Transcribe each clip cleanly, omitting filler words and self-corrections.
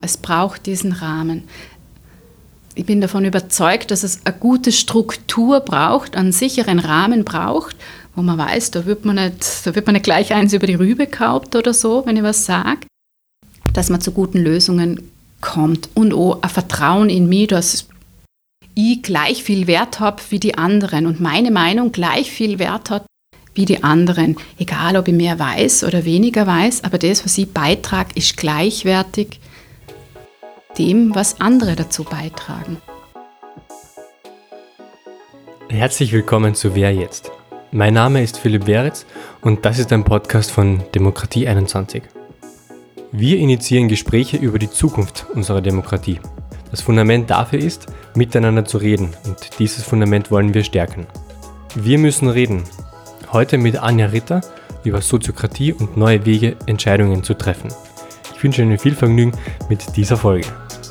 Es braucht diesen Rahmen. Ich bin davon überzeugt, dass es eine gute Struktur braucht, einen sicheren Rahmen braucht, wo man weiß, da wird man nicht gleich eins über die Rübe gehauen oder so, wenn ich was sage, dass man zu guten Lösungen kommt und auch ein Vertrauen in mich, dass ich gleich viel Wert habe wie die anderen und meine Meinung gleich viel Wert hat wie die anderen. Egal, ob ich mehr weiß oder weniger weiß, aber das, was ich beitrage, ist gleichwertig dem, was andere dazu beitragen. Herzlich willkommen zu Wer jetzt? Mein Name ist Philipp Weritz und das ist ein Podcast von Demokratie 21. Wir initiieren Gespräche über die Zukunft unserer Demokratie. Das Fundament dafür ist, miteinander zu reden und dieses Fundament wollen wir stärken. Wir müssen reden. Heute mit Anja Ritter über Soziokratie und neue Wege, Entscheidungen zu treffen. Ich wünsche Ihnen viel Vergnügen mit dieser Folge.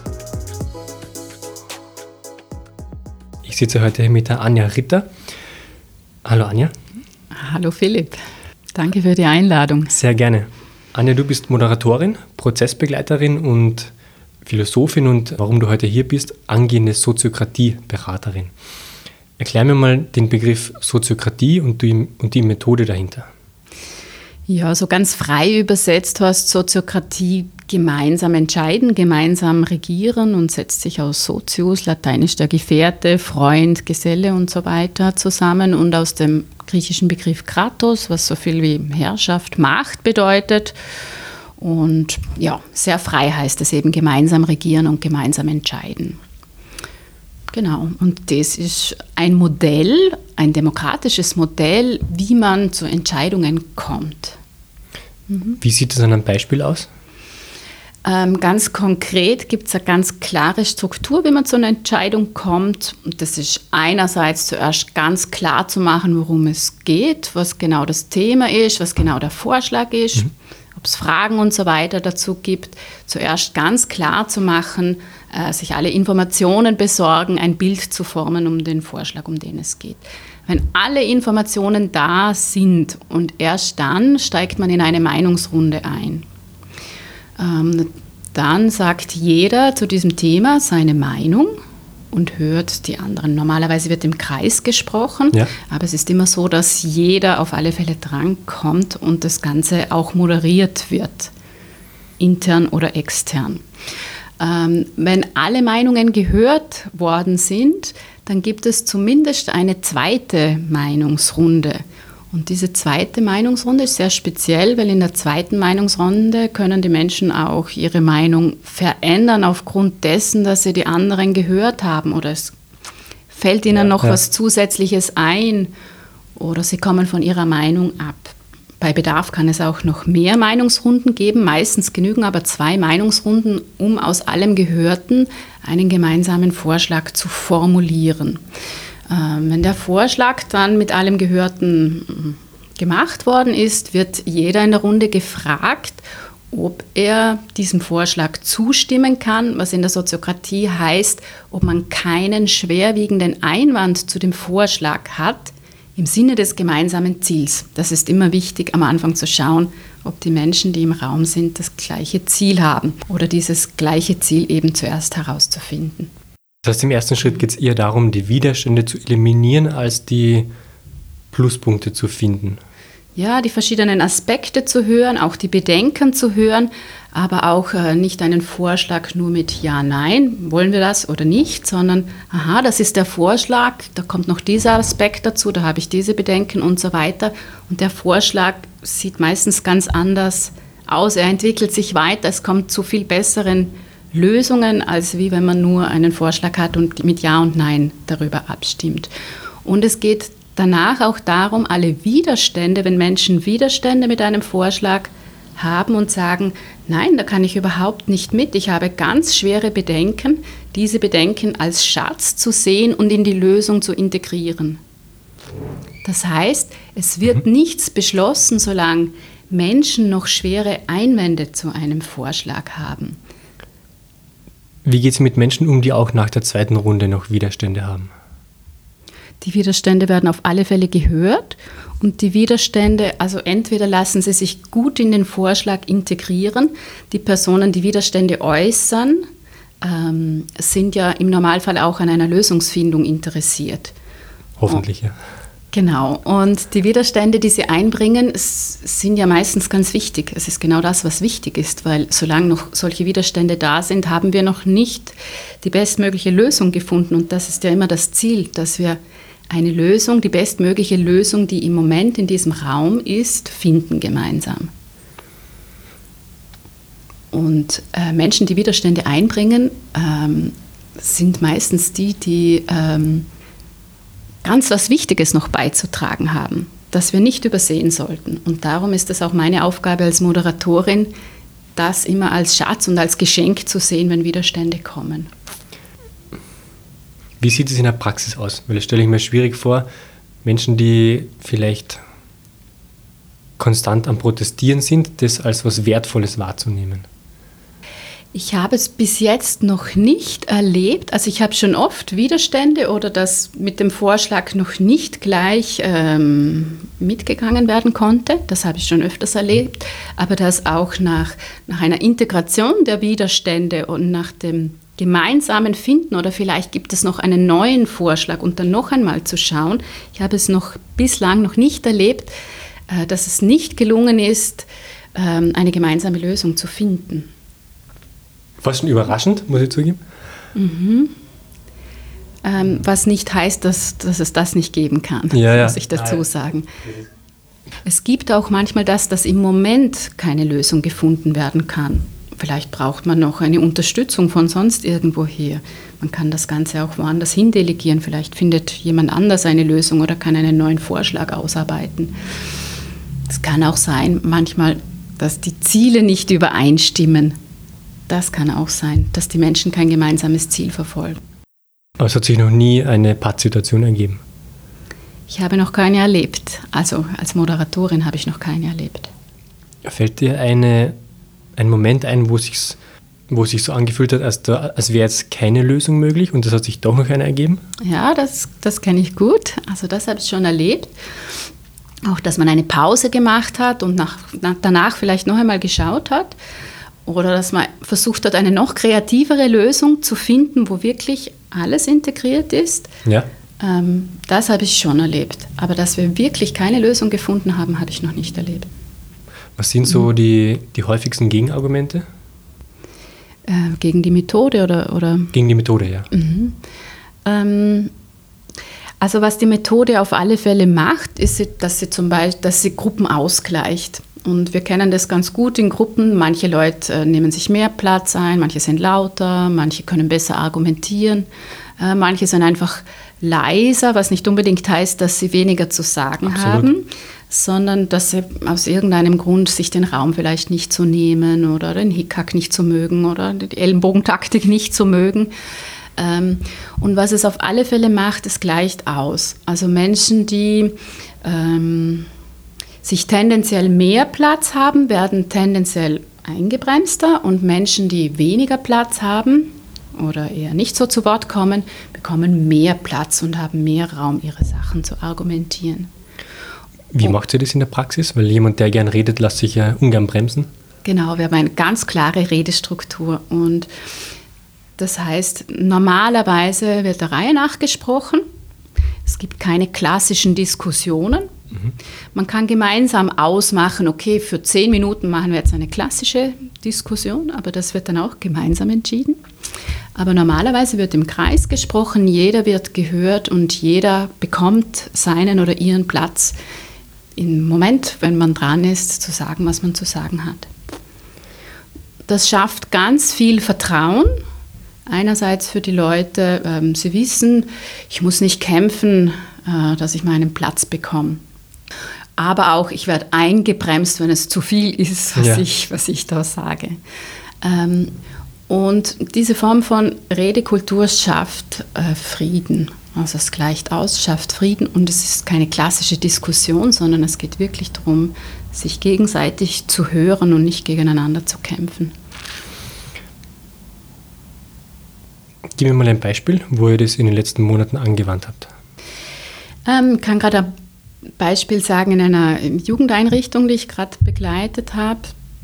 Ich sitze heute mit der Anja Ritter. Hallo Anja. Hallo Philipp. Danke für die Einladung. Sehr gerne. Anja, du bist Moderatorin, Prozessbegleiterin und Philosophin und warum du heute hier bist, angehende Soziokratie-Beraterin. Erklär mir mal den Begriff Soziokratie und die Methode dahinter. Ja, so ganz frei übersetzt heißt Soziokratie gemeinsam entscheiden, gemeinsam regieren und setzt sich aus Sozius, lateinisch der Gefährte, Freund, Geselle und so weiter zusammen und aus dem griechischen Begriff Kratos, was so viel wie Herrschaft, Macht bedeutet. Und ja, sehr frei heißt es eben gemeinsam regieren und gemeinsam entscheiden. Genau, und das ist ein Modell, ein demokratisches Modell, wie man zu Entscheidungen kommt. Wie sieht das an einem Beispiel aus? Ganz konkret gibt es eine ganz klare Struktur, wie man zu einer Entscheidung kommt. Und das ist einerseits zuerst ganz klar zu machen, worum es geht, was genau das Thema ist, was genau der Vorschlag ist, ob es Fragen und so weiter dazu gibt. Zuerst ganz klar zu machen, sich alle Informationen besorgen, ein Bild zu formen um den Vorschlag, um den es geht. Wenn alle Informationen da sind und erst dann steigt man in eine Meinungsrunde ein. Dann sagt jeder zu diesem Thema seine Meinung und hört die anderen. Normalerweise wird im Kreis gesprochen, ja. Aber es ist immer so, dass jeder auf alle Fälle drankommt und das Ganze auch moderiert wird, intern oder extern. Wenn alle Meinungen gehört worden sind, dann gibt es zumindest eine zweite Meinungsrunde. Und diese zweite Meinungsrunde ist sehr speziell, weil in der zweiten Meinungsrunde können die Menschen auch ihre Meinung verändern aufgrund dessen, dass sie die anderen gehört haben oder es fällt ihnen noch was Zusätzliches ein oder sie kommen von ihrer Meinung ab. Bei Bedarf kann es auch noch mehr Meinungsrunden geben. Meistens genügen aber 2 Meinungsrunden, um aus allem Gehörten einen gemeinsamen Vorschlag zu formulieren. Wenn der Vorschlag dann mit allem Gehörten gemacht worden ist, wird jeder in der Runde gefragt, ob er diesem Vorschlag zustimmen kann, was in der Soziokratie heißt, ob man keinen schwerwiegenden Einwand zu dem Vorschlag hat, im Sinne des gemeinsamen Ziels. Das ist immer wichtig, am Anfang zu schauen, ob die Menschen, die im Raum sind, das gleiche Ziel haben oder dieses gleiche Ziel eben zuerst herauszufinden. Das heißt, im ersten Schritt geht es eher darum, die Widerstände zu eliminieren, als die Pluspunkte zu finden. Ja, die verschiedenen Aspekte zu hören, auch die Bedenken zu hören, aber auch nicht einen Vorschlag nur mit Ja, Nein, wollen wir das oder nicht, sondern aha, das ist der Vorschlag, da kommt noch dieser Aspekt dazu, da habe ich diese Bedenken und so weiter. Und der Vorschlag sieht meistens ganz anders aus, er entwickelt sich weiter, es kommt zu viel besseren Lösungen, als wie wenn man nur einen Vorschlag hat und mit Ja und Nein darüber abstimmt. Und es geht danach auch darum, alle Widerstände, wenn Menschen Widerstände mit einem Vorschlag haben und sagen, nein, da kann ich überhaupt nicht mit, ich habe ganz schwere Bedenken, diese Bedenken als Schatz zu sehen und in die Lösung zu integrieren. Das heißt, es wird nichts beschlossen, solange Menschen noch schwere Einwände zu einem Vorschlag haben. Wie geht es mit Menschen um, die auch nach der zweiten Runde noch Widerstände haben? Die Widerstände werden auf alle Fälle gehört und die Widerstände, also entweder lassen sie sich gut in den Vorschlag integrieren, die Personen, die Widerstände äußern, sind ja im Normalfall auch an einer Lösungsfindung interessiert. Hoffentlich, ja. Genau, und die Widerstände, die sie einbringen, sind ja meistens ganz wichtig. Es ist genau das, was wichtig ist, weil solange noch solche Widerstände da sind, haben wir noch nicht die bestmögliche Lösung gefunden. Und das ist ja immer das Ziel, dass wir eine Lösung, die bestmögliche Lösung, die im Moment in diesem Raum ist, finden gemeinsam. Und Menschen, die Widerstände einbringen, sind meistens die ganz was Wichtiges noch beizutragen haben, das wir nicht übersehen sollten. Und darum ist es auch meine Aufgabe als Moderatorin, das immer als Schatz und als Geschenk zu sehen, wenn Widerstände kommen. Wie sieht es in der Praxis aus? Weil das stelle ich mir schwierig vor, Menschen, die vielleicht konstant am Protestieren sind, das als was Wertvolles wahrzunehmen. Ich habe es bis jetzt noch nicht erlebt. Also ich habe schon oft Widerstände oder dass mit dem Vorschlag noch nicht gleich mitgegangen werden konnte. Das habe ich schon öfters erlebt. Aber dass auch nach einer Integration der Widerstände und nach dem gemeinsamen Finden oder vielleicht gibt es noch einen neuen Vorschlag und dann noch einmal zu schauen. Ich habe es bislang noch nicht erlebt, dass es nicht gelungen ist, eine gemeinsame Lösung zu finden. Fast schon überraschend, muss ich zugeben. Mhm. Was nicht heißt, dass es das nicht geben kann, muss ich dazu sagen. Es gibt auch manchmal dass im Moment keine Lösung gefunden werden kann. Vielleicht braucht man noch eine Unterstützung von sonst irgendwoher. Man kann das Ganze auch woanders hin delegieren. Vielleicht findet jemand anders eine Lösung oder kann einen neuen Vorschlag ausarbeiten. Es kann auch sein, manchmal, dass die Ziele nicht übereinstimmen. Das kann auch sein, dass die Menschen kein gemeinsames Ziel verfolgen. Aber es hat sich noch nie eine Pattsituation ergeben? Ich habe noch keine erlebt. Also als Moderatorin habe ich noch keine erlebt. Fällt dir ein Moment ein, wo es sich so angefühlt hat, als wäre jetzt keine Lösung möglich und es hat sich doch noch eine ergeben? Ja, das kenne ich gut. Also das habe ich schon erlebt. Auch, dass man eine Pause gemacht hat und danach vielleicht noch einmal geschaut hat. Oder dass man versucht hat, eine noch kreativere Lösung zu finden, wo wirklich alles integriert ist. Ja. Das habe ich schon erlebt. Aber dass wir wirklich keine Lösung gefunden haben, habe ich noch nicht erlebt. Was sind so die häufigsten Gegenargumente? Gegen die Methode oder? Gegen die Methode, ja. Mhm. Also was die Methode auf alle Fälle macht, ist, dass sie Gruppen ausgleicht. Und wir kennen das ganz gut in Gruppen. Manche Leute nehmen sich mehr Platz ein, manche sind lauter, manche können besser argumentieren, manche sind einfach leiser, was nicht unbedingt heißt, dass sie weniger zu sagen haben, sondern dass sie aus irgendeinem Grund sich den Raum vielleicht nicht so nehmen oder den Hickhack nicht so mögen oder die Ellenbogentaktik nicht so mögen. Und was es auf alle Fälle macht, es gleicht aus. Also Menschen, die sich tendenziell mehr Platz haben, werden tendenziell eingebremster und Menschen, die weniger Platz haben oder eher nicht so zu Wort kommen, bekommen mehr Platz und haben mehr Raum, ihre Sachen zu argumentieren. Wie macht ihr das in der Praxis? Weil jemand, der gern redet, lässt sich ja ungern bremsen. Genau, wir haben eine ganz klare Redestruktur und das heißt, normalerweise wird der Reihe nach gesprochen. Es gibt keine klassischen Diskussionen. Man kann gemeinsam ausmachen, okay, für 10 Minuten machen wir jetzt eine klassische Diskussion, aber das wird dann auch gemeinsam entschieden. Aber normalerweise wird im Kreis gesprochen, jeder wird gehört und jeder bekommt seinen oder ihren Platz im Moment, wenn man dran ist, zu sagen, was man zu sagen hat. Das schafft ganz viel Vertrauen. Einerseits für die Leute, sie wissen, ich muss nicht kämpfen, dass ich meinen Platz bekomme. Aber auch, ich werde eingebremst, wenn es zu viel ist, was ich da sage. Und diese Form von Redekultur schafft Frieden. Also es gleicht aus, schafft Frieden und es ist keine klassische Diskussion, sondern es geht wirklich darum, sich gegenseitig zu hören und nicht gegeneinander zu kämpfen. Gib mir mal ein Beispiel, wo ihr das in den letzten Monaten angewandt habt. Ich kann gerade ein Beispiel sagen in einer Jugendeinrichtung, die ich gerade begleitet habe.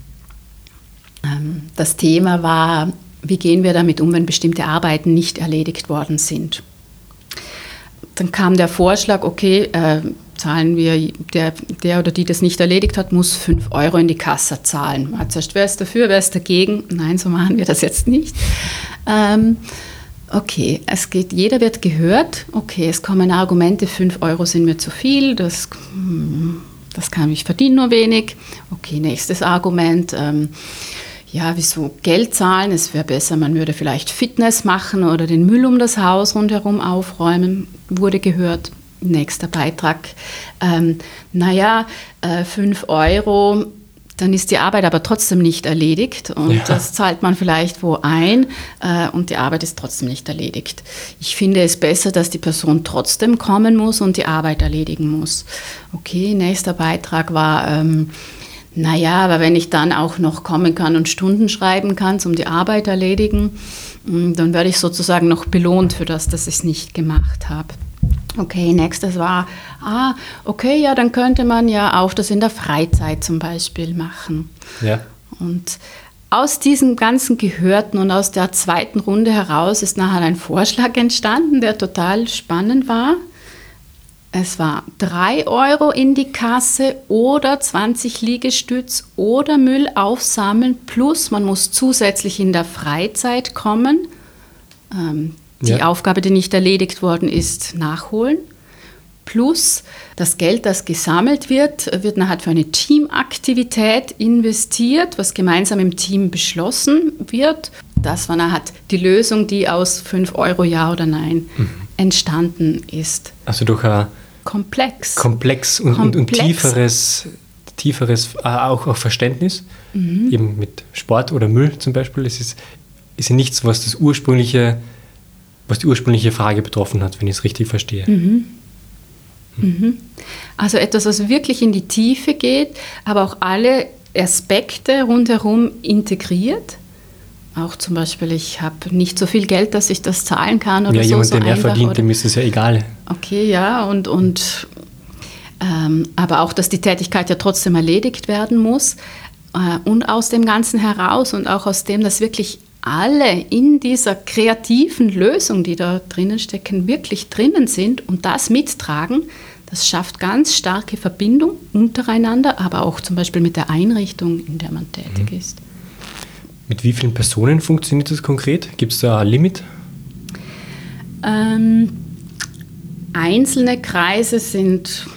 Das Thema war, wie gehen wir damit um, wenn bestimmte Arbeiten nicht erledigt worden sind. Dann kam der Vorschlag, okay, zahlen wir, der oder die das nicht erledigt hat, muss 5 € in die Kasse zahlen. Man hat zuerst, wer ist dafür, wer ist dagegen? Nein, so machen wir das jetzt nicht. Okay, jeder wird gehört. Okay, es kommen Argumente, 5 € sind mir zu viel, das kann ich verdiene nur wenig. Okay, nächstes Argument. Wieso Geld zahlen? Es wäre besser, man würde vielleicht Fitness machen oder den Müll um das Haus rundherum aufräumen, wurde gehört. Nächster Beitrag. 5 €, dann ist die Arbeit aber trotzdem nicht erledigt und das zahlt man vielleicht wo ein und die Arbeit ist trotzdem nicht erledigt. Ich finde es besser, dass die Person trotzdem kommen muss und die Arbeit erledigen muss. Okay, nächster Beitrag war, aber wenn ich dann auch noch kommen kann und Stunden schreiben kann, um die Arbeit erledigen, dann werde ich sozusagen noch belohnt für das, dass ich es nicht gemacht habe. Okay, nächstes war, dann könnte man ja auch das in der Freizeit zum Beispiel machen. Ja. Und aus diesem ganzen Gehörten und aus der zweiten Runde heraus ist nachher ein Vorschlag entstanden, der total spannend war. Es war 3 € in die Kasse oder 20 Liegestütz oder Müll aufsammeln, plus man muss zusätzlich in der Freizeit kommen. Die Aufgabe, die nicht erledigt worden ist, nachholen. Plus das Geld, das gesammelt wird nachher für eine Teamaktivität investiert, was gemeinsam im Team beschlossen wird. Das war nachher die Lösung, die aus 5 € Ja oder Nein entstanden ist. Also durch ein komplex und tieferes auch Verständnis, eben mit Sport oder Müll zum Beispiel. Es ist ja nichts, was die ursprüngliche Frage betroffen hat, wenn ich es richtig verstehe. Also etwas, was wirklich in die Tiefe geht, aber auch alle Aspekte rundherum integriert. Auch zum Beispiel, ich habe nicht so viel Geld, dass ich das zahlen kann oder so. Jemand, der mehr verdient, dem ist es ja egal. Okay, ja, aber auch, dass die Tätigkeit ja trotzdem erledigt werden muss. Und aus dem Ganzen heraus und auch aus dem, dass wirklich alle in dieser kreativen Lösung, die da drinnen stecken, wirklich drinnen sind und das mittragen, das schafft ganz starke Verbindung untereinander, aber auch zum Beispiel mit der Einrichtung, in der man tätig ist. Mit wie vielen Personen funktioniert das konkret? Gibt es da ein Limit? Einzelne Kreise sind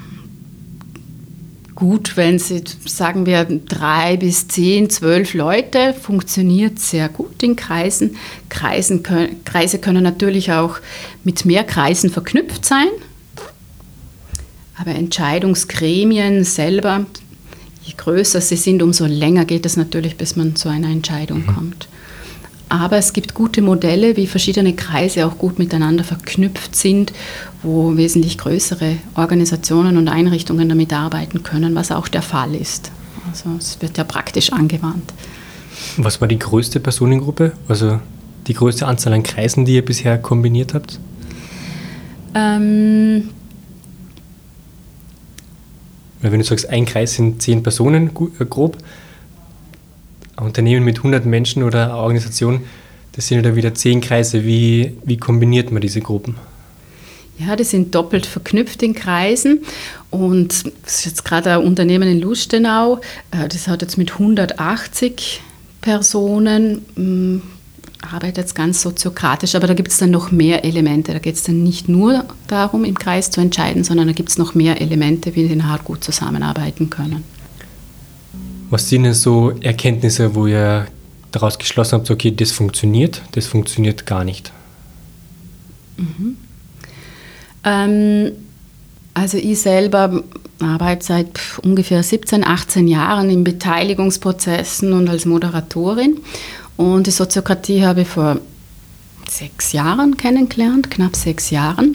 gut, wenn sie, sagen wir, 3 bis 10, 12 Leute, funktioniert sehr gut in Kreisen. Kreise können natürlich auch mit mehr Kreisen verknüpft sein, aber Entscheidungsgremien selber, je größer sie sind, umso länger geht es natürlich, bis man zu einer Entscheidung kommt. Aber es gibt gute Modelle, wie verschiedene Kreise auch gut miteinander verknüpft sind, wo wesentlich größere Organisationen und Einrichtungen damit arbeiten können, was auch der Fall ist. Also es wird ja praktisch angewandt. Was war die größte Personengruppe, also die größte Anzahl an Kreisen, die ihr bisher kombiniert habt? Weil wenn du sagst, ein Kreis sind 10 Personen grob, ein Unternehmen mit 100 Menschen oder eine Organisation, das sind ja dann wieder 10 Kreise. Wie kombiniert man diese Gruppen? Ja, die sind doppelt verknüpft in Kreisen und das ist jetzt gerade ein Unternehmen in Lustenau, das hat jetzt mit 180 Personen, arbeitet jetzt ganz soziokratisch, aber da gibt es dann noch mehr Elemente. Da geht es dann nicht nur darum, im Kreis zu entscheiden, sondern da gibt es noch mehr Elemente, wie die nachher gut zusammenarbeiten können. Was sind denn so Erkenntnisse, wo ihr daraus geschlossen habt, okay, das funktioniert gar nicht? Also ich selber arbeite seit ungefähr 17, 18 Jahren in Beteiligungsprozessen und als Moderatorin. Und die Soziokratie habe ich vor 6 Jahren kennengelernt, knapp 6 Jahren.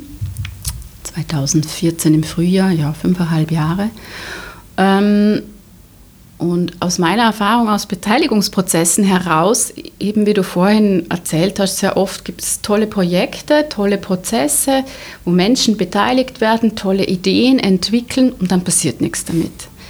2014 im Frühjahr, 5,5 Jahre. Und aus meiner Erfahrung aus Beteiligungsprozessen heraus, eben wie du vorhin erzählt hast, sehr oft gibt es tolle Projekte, tolle Prozesse, wo Menschen beteiligt werden, tolle Ideen entwickeln und dann passiert nichts damit.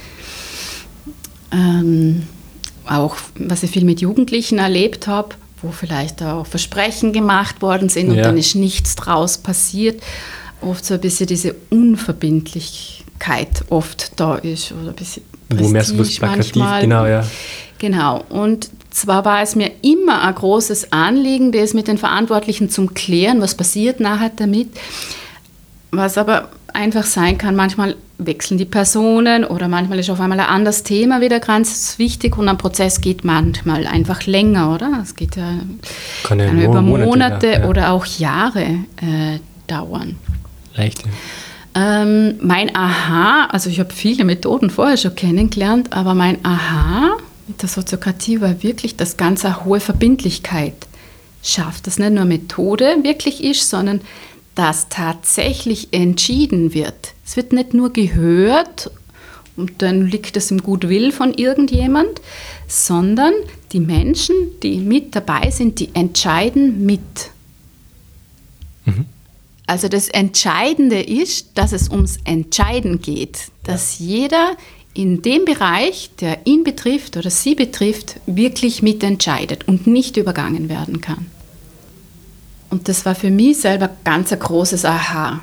Auch, was ich viel mit Jugendlichen erlebt habe, wo vielleicht auch Versprechen gemacht worden sind und dann ist nichts draus passiert. Oft so ein bisschen diese Unverbindlichkeit oft da ist oder ein bisschen wo mehr so was plakativ, genau, ja. Genau, und zwar war es mir immer ein großes Anliegen, das mit den Verantwortlichen zu klären, was passiert nachher damit, was aber einfach sein kann, manchmal wechseln die Personen oder manchmal ist auf einmal ein anderes Thema wieder ganz wichtig und ein Prozess geht manchmal einfach länger, oder? Es geht ja kann über Monate oder auch Jahre dauern. Leicht, ja. Mein Aha, also ich habe viele Methoden vorher schon kennengelernt, aber mein Aha mit der Soziokratie war wirklich, dass ganz eine hohe Verbindlichkeit schafft, dass nicht nur Methode wirklich ist, sondern dass tatsächlich entschieden wird. Es wird nicht nur gehört und dann liegt es im Gutwill von irgendjemand, sondern die Menschen, die mit dabei sind, die entscheiden mit. Mhm. Also das Entscheidende ist, dass es ums Entscheiden geht, dass jeder in dem Bereich, der ihn betrifft oder sie betrifft, wirklich mitentscheidet und nicht übergangen werden kann. Und das war für mich selber ganz ein großes Aha.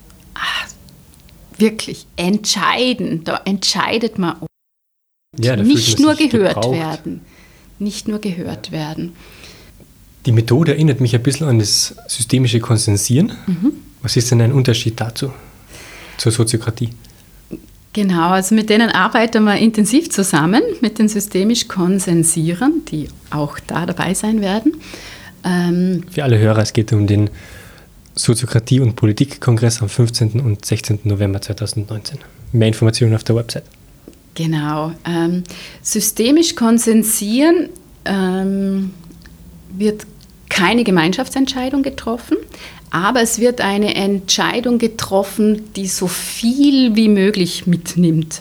Wirklich entscheiden, da entscheidet man. Ja, nicht nur gehört werden. Nicht nur gehört werden. Die Methode erinnert mich ein bisschen an das systemische Konsensieren. Mhm. Was ist denn ein Unterschied dazu, zur Soziokratie? Genau, also mit denen arbeiten wir intensiv zusammen, mit den systemisch Konsensieren, die auch da dabei sein werden. Für alle Hörer, es geht um den Soziokratie- und Politikkongress am 15. und 16. November 2019. Mehr Informationen auf der Website. Genau. Systemisch Konsensieren wird keine Gemeinschaftsentscheidung getroffen, aber es wird eine Entscheidung getroffen, die so viel wie möglich mitnimmt.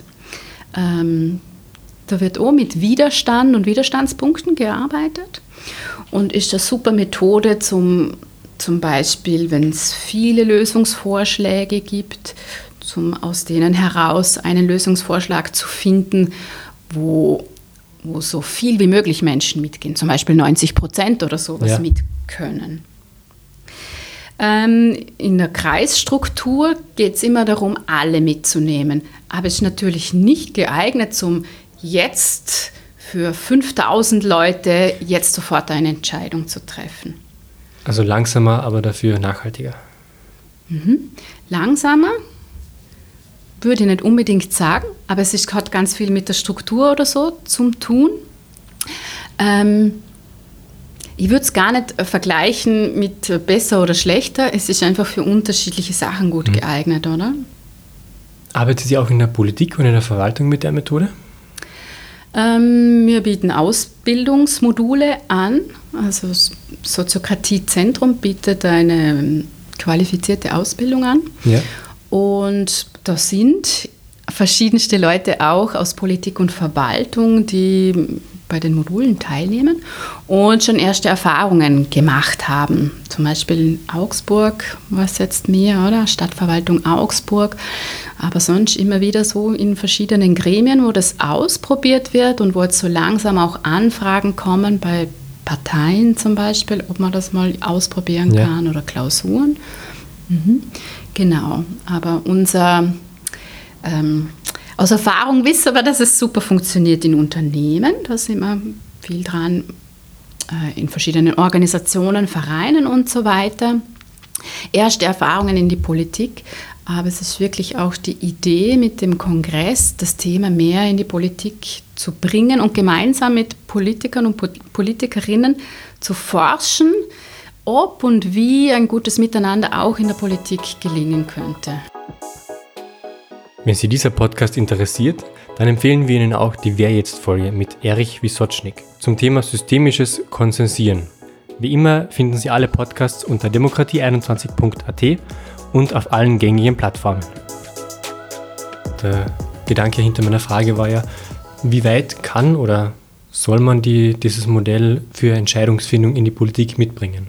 Da wird auch mit Widerstand und Widerstandspunkten gearbeitet und ist eine super Methode zum Beispiel, wenn es viele Lösungsvorschläge gibt, aus denen heraus einen Lösungsvorschlag zu finden, wo so viel wie möglich Menschen mitgehen, zum Beispiel 90% oder sowas mit können. In der Kreisstruktur geht es immer darum, alle mitzunehmen, aber es ist natürlich nicht geeignet, jetzt für 5000 Leute jetzt sofort eine Entscheidung zu treffen. Also langsamer, aber dafür nachhaltiger. Mhm. Langsamer würde ich nicht unbedingt sagen, aber es hat ganz viel mit der Struktur oder so zu tun. Ich würde es gar nicht vergleichen mit besser oder schlechter. Es ist einfach für unterschiedliche Sachen gut geeignet, oder? Arbeitet ihr auch in der Politik und in der Verwaltung mit der Methode? Wir bieten Ausbildungsmodule an. Also das Soziokratie-Zentrum bietet eine qualifizierte Ausbildung an. Ja. Und da sind verschiedenste Leute auch aus Politik und Verwaltung, die bei den Modulen teilnehmen und schon erste Erfahrungen gemacht haben. Zum Beispiel in Augsburg war es jetzt mehr, oder? Stadtverwaltung Augsburg. Aber sonst immer wieder so in verschiedenen Gremien, wo das ausprobiert wird und wo jetzt so langsam auch Anfragen kommen bei Parteien zum Beispiel, ob man das mal ausprobieren kann oder Klausuren. Mhm. Genau, aber aus Erfahrung wissen wir, dass es super funktioniert in Unternehmen. Da sind wir viel dran, in verschiedenen Organisationen, Vereinen und so weiter. Erste Erfahrungen in die Politik, aber es ist wirklich auch die Idee mit dem Kongress, das Thema mehr in die Politik zu bringen und gemeinsam mit Politikern und Politikerinnen zu forschen, ob und wie ein gutes Miteinander auch in der Politik gelingen könnte. Wenn Sie dieser Podcast interessiert, dann empfehlen wir Ihnen auch die Wer jetzt-Folge mit Erich Wisotschnik zum Thema systemisches Konsensieren. Wie immer finden Sie alle Podcasts unter demokratie21.at und auf allen gängigen Plattformen. Der Gedanke hinter meiner Frage war ja, Wie weit kann oder soll man dieses Modell für Entscheidungsfindung in die Politik mitbringen?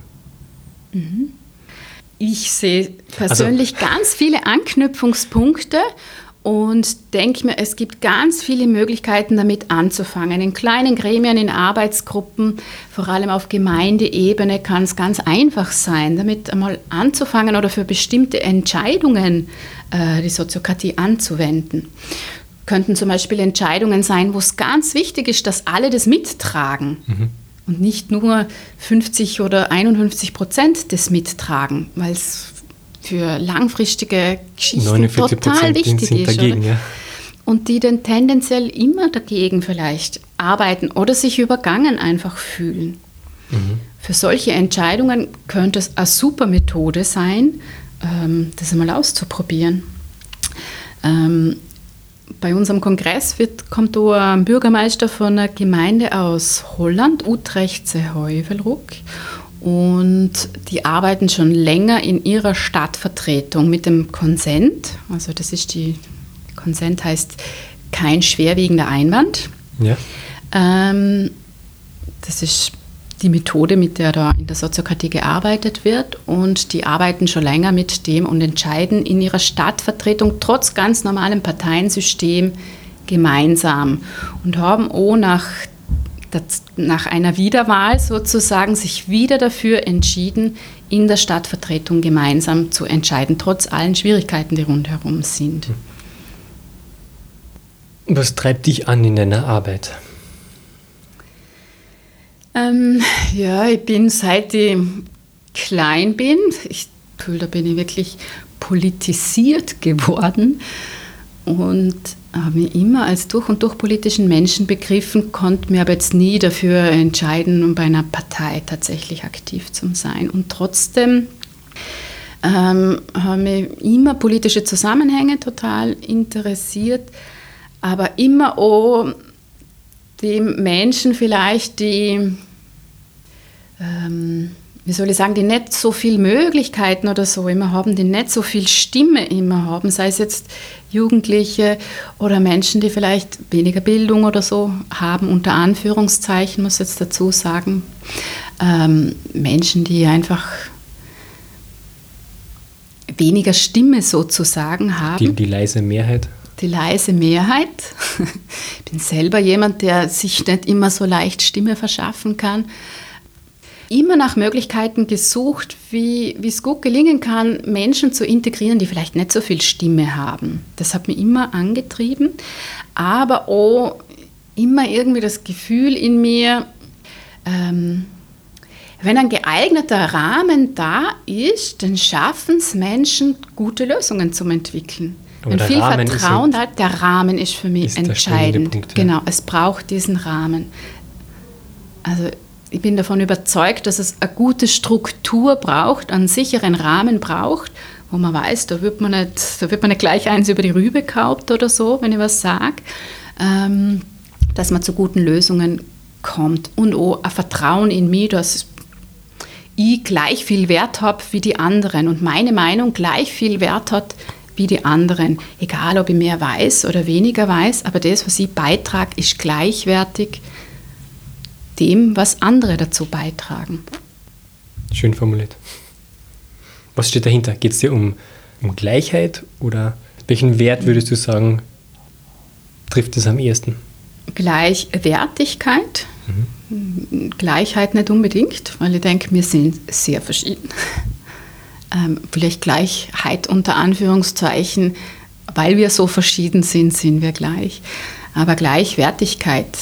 Ich sehe persönlich ganz viele Anknüpfungspunkte und denke mir, es gibt ganz viele Möglichkeiten, damit anzufangen. In kleinen Gremien, in Arbeitsgruppen, vor allem auf Gemeindeebene kann es ganz einfach sein, damit einmal anzufangen oder für bestimmte Entscheidungen die Soziokratie anzuwenden. Könnten zum Beispiel Entscheidungen sein, wo es ganz wichtig ist, dass alle das mittragen. Und nicht nur 50 oder 51% das mittragen, weil es für langfristige Geschichten total wichtig sind ist. Dagegen, ja. Und die dann tendenziell immer dagegen vielleicht arbeiten oder sich übergangen einfach fühlen. Für solche Entscheidungen könnte es eine super Methode sein, das einmal auszuprobieren. Bei unserem Kongress kommt da ein Bürgermeister von einer Gemeinde aus Holland, Utrechtse-Heuvelrug. Und die arbeiten schon länger in ihrer Stadtvertretung mit dem Consent. Also Consent heißt kein schwerwiegender Einwand. Ja. Das ist die Methode, mit der da in der Soziokratie gearbeitet wird. Und die arbeiten schon länger mit dem und entscheiden in ihrer Stadtvertretung trotz ganz normalem Parteiensystem gemeinsam. Und haben auch nach einer Wiederwahl sozusagen sich wieder dafür entschieden, in der Stadtvertretung gemeinsam zu entscheiden, trotz allen Schwierigkeiten, die rundherum sind. Was treibt dich an in deiner Arbeit? Ich bin, seit ich klein bin, da bin ich wirklich politisiert geworden und habe mich immer als durch und durch politischen Menschen begriffen, konnte mir aber jetzt nie dafür entscheiden, um bei einer Partei tatsächlich aktiv zu sein. Und trotzdem haben mich immer politische Zusammenhänge total interessiert, aber immer auch die Menschen vielleicht, die die nicht so viele Möglichkeiten oder so immer haben, die nicht so viel Stimme immer haben, sei es jetzt Jugendliche oder Menschen, die vielleicht weniger Bildung oder so haben, unter Anführungszeichen, muss ich jetzt dazu sagen. Menschen, die einfach weniger Stimme sozusagen haben. Die leise Mehrheit. Die leise Mehrheit. Ich bin selber jemand, der sich nicht immer so leicht Stimme verschaffen kann. Immer nach Möglichkeiten gesucht, wie es gut gelingen kann, Menschen zu integrieren, die vielleicht nicht so viel Stimme haben. Das hat mich immer angetrieben, aber auch immer irgendwie das Gefühl in mir, wenn ein geeigneter Rahmen da ist, dann schaffen es Menschen, gute Lösungen zu entwickeln. Wenn viel Vertrauen da ist, der Rahmen ist für mich entscheidend. Punkt, ja. Genau, es braucht diesen Rahmen. Also ich bin davon überzeugt, dass es eine gute Struktur braucht, einen sicheren Rahmen braucht, wo man weiß, da wird man nicht gleich eins über die Rübe gehauen oder so, wenn ich was sage, dass man zu guten Lösungen kommt. Und auch ein Vertrauen in mich, dass ich gleich viel Wert habe wie die anderen und meine Meinung gleich viel Wert hat wie die anderen. Egal, ob ich mehr weiß oder weniger weiß, aber das, was ich beitrage, ist gleichwertig dem, was andere dazu beitragen. Schön formuliert. Was steht dahinter? Geht es dir um Gleichheit oder welchen Wert würdest du sagen, trifft es am ehesten? Gleichwertigkeit. Gleichheit nicht unbedingt, weil ich denke, wir sind sehr verschieden. Vielleicht Gleichheit unter Anführungszeichen, weil wir so verschieden sind, sind wir gleich. Aber Gleichwertigkeit,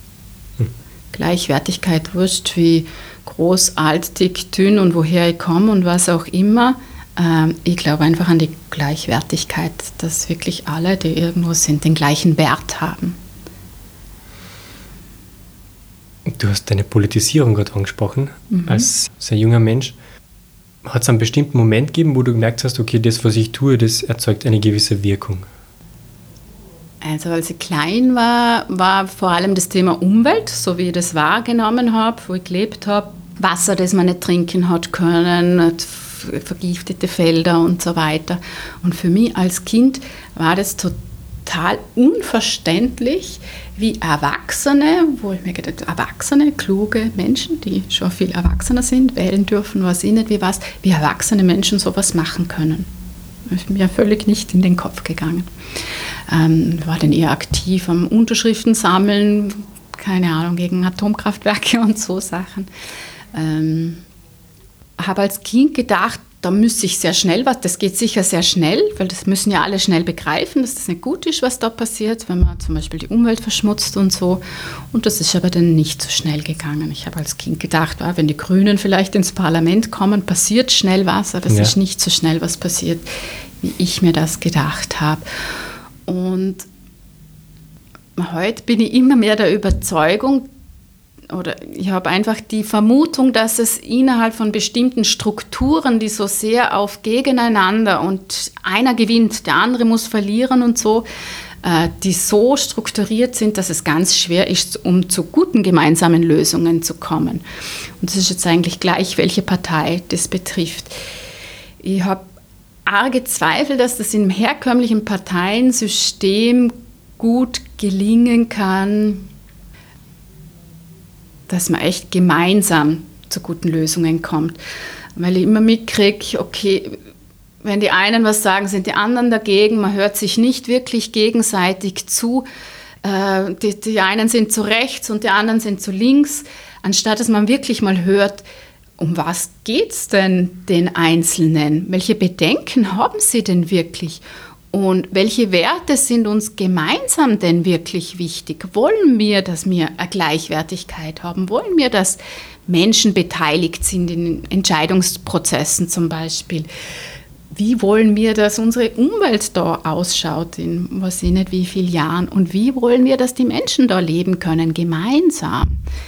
wurscht wie groß, alt, dick, dünn und woher ich komme und was auch immer. Ich glaube einfach an die Gleichwertigkeit, dass wirklich alle, die irgendwo sind, den gleichen Wert haben. Du hast deine Politisierung gerade angesprochen, als sehr junger Mensch. Hat es einen bestimmten Moment gegeben, wo du gemerkt hast, okay, das, was ich tue, das erzeugt eine gewisse Wirkung? Also als ich klein war vor allem das Thema Umwelt, so wie ich das wahrgenommen habe, wo ich gelebt habe. Wasser, das man nicht trinken hat können, vergiftete Felder und so weiter. Und für mich als Kind war das total unverständlich, wie Erwachsene, wo ich mir gedacht habe, erwachsene, kluge Menschen, die schon viel erwachsener sind, wählen dürfen, weiß ich nicht wie erwachsene Menschen sowas machen können. Das ist mir völlig nicht in den Kopf gegangen. War dann eher aktiv am Unterschriften sammeln, keine Ahnung, gegen Atomkraftwerke und so Sachen. Habe als Kind gedacht, da müsste ich sehr schnell das geht sicher sehr schnell, weil das müssen ja alle schnell begreifen, dass das nicht gut ist, was da passiert, wenn man zum Beispiel die Umwelt verschmutzt und so. Und das ist aber dann nicht so schnell gegangen. Ich habe als Kind gedacht, wenn die Grünen vielleicht ins Parlament kommen, passiert schnell was, aber es ist nicht so schnell was passiert, wie ich mir das gedacht habe. Und heute bin ich immer mehr der Überzeugung, oder ich habe einfach die Vermutung, dass es innerhalb von bestimmten Strukturen, die so sehr auf Gegeneinander und einer gewinnt, der andere muss verlieren und so, die so strukturiert sind, dass es ganz schwer ist, um zu guten gemeinsamen Lösungen zu kommen. Und das ist jetzt eigentlich gleich, welche Partei das betrifft. Ich habe arge Zweifel, dass das im herkömmlichen Parteiensystem gut gelingen kann, dass man echt gemeinsam zu guten Lösungen kommt. Weil ich immer mitkriege, okay, wenn die einen was sagen, sind die anderen dagegen, man hört sich nicht wirklich gegenseitig zu. Die einen sind zu rechts und die anderen sind zu links, anstatt dass man wirklich mal hört, um was geht es denn den Einzelnen? Welche Bedenken haben sie denn wirklich? Und welche Werte sind uns gemeinsam denn wirklich wichtig? Wollen wir, dass wir eine Gleichwertigkeit haben? Wollen wir, dass Menschen beteiligt sind in Entscheidungsprozessen zum Beispiel? Wie wollen wir, dass unsere Umwelt da ausschaut in weiß ich nicht wie vielen Jahren? Und wie wollen wir, dass die Menschen da leben können, gemeinsam?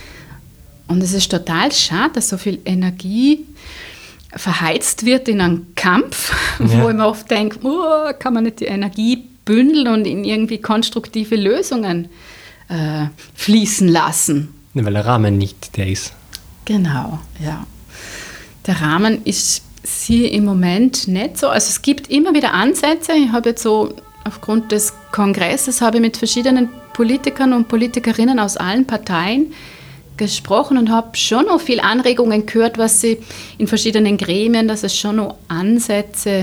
Und es ist total schade, dass so viel Energie verheizt wird in einem Kampf, wo ich mir oft denke, kann man nicht die Energie bündeln und in irgendwie konstruktive Lösungen fließen lassen. Ja, weil der Rahmen nicht der ist. Genau, ja. Der Rahmen ist hier im Moment nicht so. Also es gibt immer wieder Ansätze. Ich habe jetzt so aufgrund des Kongresses habe ich mit verschiedenen Politikern und Politikerinnen aus allen Parteien gesprochen und habe schon noch viel Anregungen gehört, was sie in verschiedenen Gremien, dass es schon noch Ansätze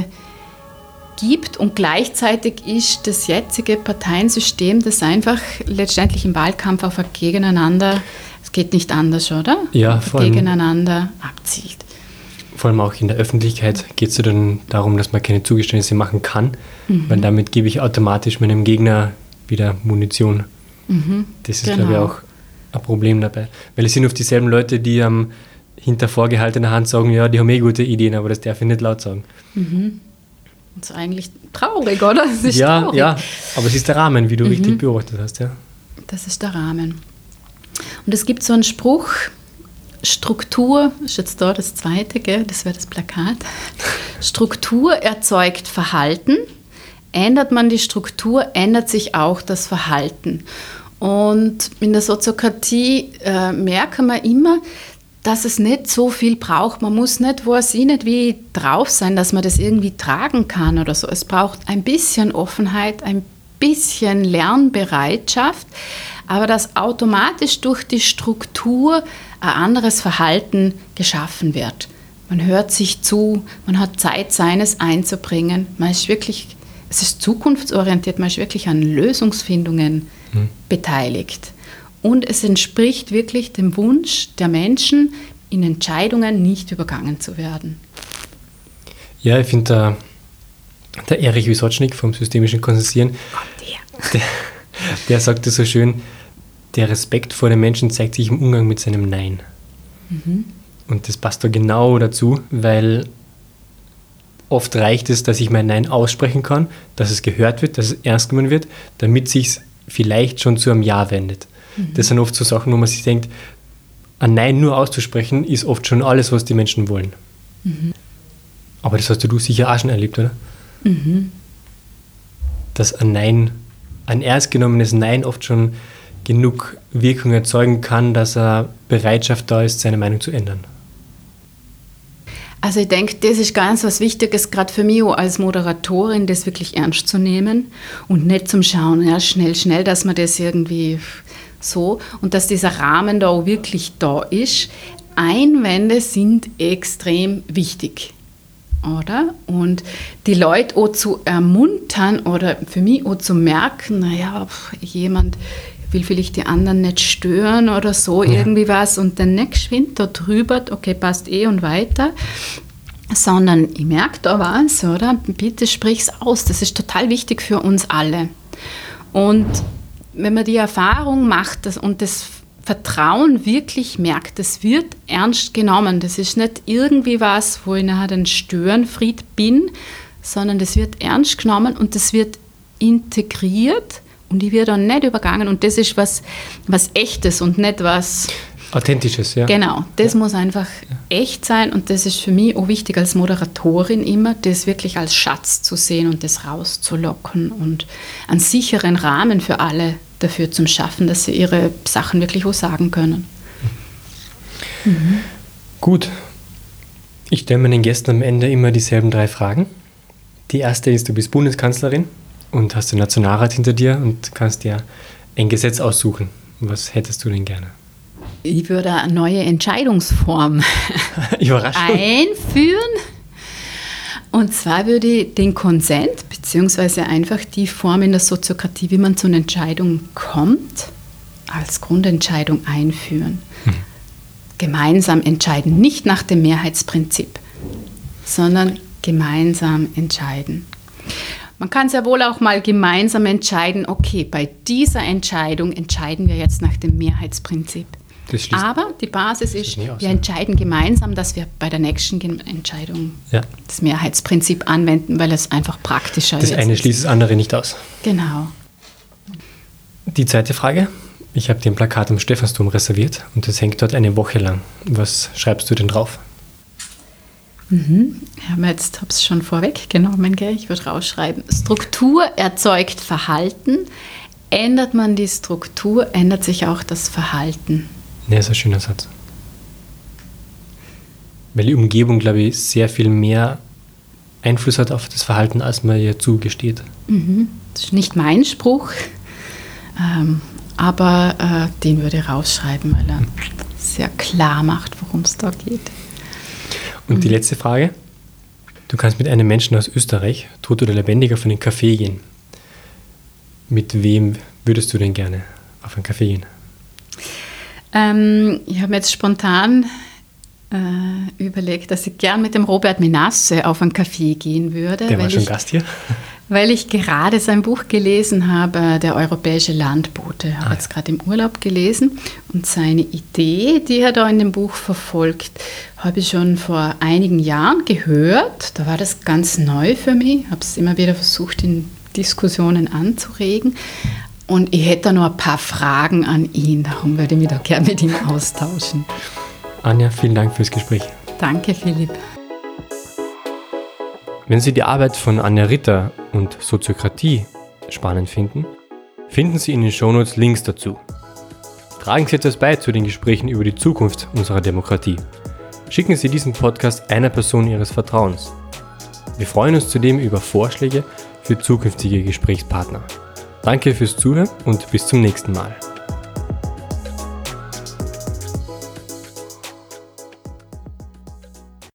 gibt und gleichzeitig ist das jetzige Parteiensystem, das einfach letztendlich im Wahlkampf auf ein Gegeneinander, es geht nicht anders, oder? Ja, vor allem gegeneinander abzielt. Vor allem auch in der Öffentlichkeit geht es ja dann darum, dass man keine Zugeständnisse machen kann, weil damit gebe ich automatisch meinem Gegner wieder Munition. Das ist, glaube ich, auch ein Problem dabei. Weil es sind oft dieselben Leute, die hinter vorgehaltener Hand sagen, ja, die haben gute Ideen, aber das darf ich nicht laut sagen. Das ist eigentlich traurig, oder? Das ist traurig. Ja, aber es ist der Rahmen, wie du richtig beobachtet hast. Ja. Das ist der Rahmen. Und es gibt so einen Spruch, Struktur, ist jetzt da das zweite, gell? Das wäre das Plakat. Struktur erzeugt Verhalten. Ändert man die Struktur, ändert sich auch das Verhalten. Und in der Soziokratie merken wir immer, dass es nicht so viel braucht. Man muss nicht, weiß ich nicht, wie drauf sein, dass man das irgendwie tragen kann oder so. Es braucht ein bisschen Offenheit, ein bisschen Lernbereitschaft, aber dass automatisch durch die Struktur ein anderes Verhalten geschaffen wird. Man hört sich zu, man hat Zeit, seines einzubringen. Man ist wirklich, es ist zukunftsorientiert, man ist wirklich an Lösungsfindungen beteiligt. Und es entspricht wirklich dem Wunsch der Menschen, in Entscheidungen nicht übergangen zu werden. Ja, ich finde, der Erich Wysocznik vom systemischen Konsensieren, der sagt das so schön, der Respekt vor den Menschen zeigt sich im Umgang mit seinem Nein. Und das passt da genau dazu, weil oft reicht es, dass ich mein Nein aussprechen kann, dass es gehört wird, dass es ernst genommen wird, damit es sich vielleicht schon zu einem Ja wendet. Das sind oft so Sachen, wo man sich denkt, ein Nein nur auszusprechen, ist oft schon alles, was die Menschen wollen. Aber das hast du sicher auch schon erlebt, oder? Dass ein ernst genommenes Nein oft schon genug Wirkung erzeugen kann, dass eine Bereitschaft da ist, seine Meinung zu ändern. Also ich denke, das ist ganz was Wichtiges, gerade für mich als Moderatorin, das wirklich ernst zu nehmen und nicht zum Schauen, ja, schnell, dass man das irgendwie so und dass dieser Rahmen da auch wirklich da ist. Einwände sind extrem wichtig, oder? Und die Leute auch zu ermuntern oder für mich auch zu merken, naja, jemand will vielleicht die anderen nicht stören oder so, irgendwie was und dann nicht geschwind da drüber, okay, passt und weiter, sondern ich merke da was, oder? Bitte sprich's aus, das ist total wichtig für uns alle. Und wenn man die Erfahrung macht und das Vertrauen wirklich merkt, das wird ernst genommen, das ist nicht irgendwie was, wo ich nachher ein Störenfried bin, sondern das wird ernst genommen und das wird integriert. Und die wird dann nicht übergangen und das ist was Echtes und nicht was Authentisches, ja. Genau, das muss einfach echt sein und das ist für mich auch wichtig als Moderatorin immer, das wirklich als Schatz zu sehen und das rauszulocken und einen sicheren Rahmen für alle dafür zu schaffen, dass sie ihre Sachen wirklich auch sagen können. Gut, ich stelle meinen Gästen am Ende immer dieselben 3 Fragen. Die erste ist, du bist Bundeskanzlerin und hast den Nationalrat hinter dir und kannst dir ein Gesetz aussuchen. Was hättest du denn gerne? Ich würde eine neue Entscheidungsform einführen. Und zwar würde ich den Konsent, beziehungsweise einfach die Form in der Soziokratie, wie man zu einer Entscheidung kommt, als Grundentscheidung einführen. Gemeinsam entscheiden, nicht nach dem Mehrheitsprinzip, sondern gemeinsam entscheiden. Man kann sehr wohl auch mal gemeinsam entscheiden, okay, bei dieser Entscheidung entscheiden wir jetzt nach dem Mehrheitsprinzip. Aber die Basis ist, wir entscheiden gemeinsam, dass wir bei der nächsten Entscheidung das Mehrheitsprinzip anwenden, weil es einfach praktischer ist. Das eine schließt das andere nicht aus. Genau. Die zweite Frage. Ich habe dir ein Plakat am Stephansdom reserviert und das hängt dort eine Woche lang. Was schreibst du denn drauf? Ich habe es schon vorweggenommen, gell? Ich würde rausschreiben. Struktur erzeugt Verhalten. Ändert man die Struktur, ändert sich auch das Verhalten. Ja, ist ein schöner Satz. Weil die Umgebung, glaube ich, sehr viel mehr Einfluss hat auf das Verhalten, als man ihr zugesteht. Das ist nicht mein Spruch, aber den würde ich rausschreiben, weil er sehr klar macht, worum es da geht. Und die letzte Frage. Du kannst mit einem Menschen aus Österreich, tot oder lebendig, auf einen Café gehen. Mit wem würdest du denn gerne auf einen Café gehen? Ich habe mir jetzt spontan überlegt, dass ich gern mit dem Robert Menasse auf einen Café gehen würde. Der war schon Gast hier? Weil ich gerade sein Buch gelesen habe, Der europäische Landbote. Ich habe jetzt gerade im Urlaub gelesen und seine Idee, die er da in dem Buch verfolgt, habe ich schon vor einigen Jahren gehört. Da war das ganz neu für mich. Ich habe es immer wieder versucht, in Diskussionen anzuregen. Und ich hätte da noch ein paar Fragen an ihn. Darum würde ich mich da gerne mit ihm austauschen. Anja, vielen Dank fürs Gespräch. Danke, Philipp. Wenn Sie die Arbeit von Anja Ritter und Soziokratie spannend finden, finden Sie in den Shownotes Links dazu. Tragen Sie etwas bei zu den Gesprächen über die Zukunft unserer Demokratie. Schicken Sie diesen Podcast einer Person Ihres Vertrauens. Wir freuen uns zudem über Vorschläge für zukünftige Gesprächspartner. Danke fürs Zuhören und bis zum nächsten Mal.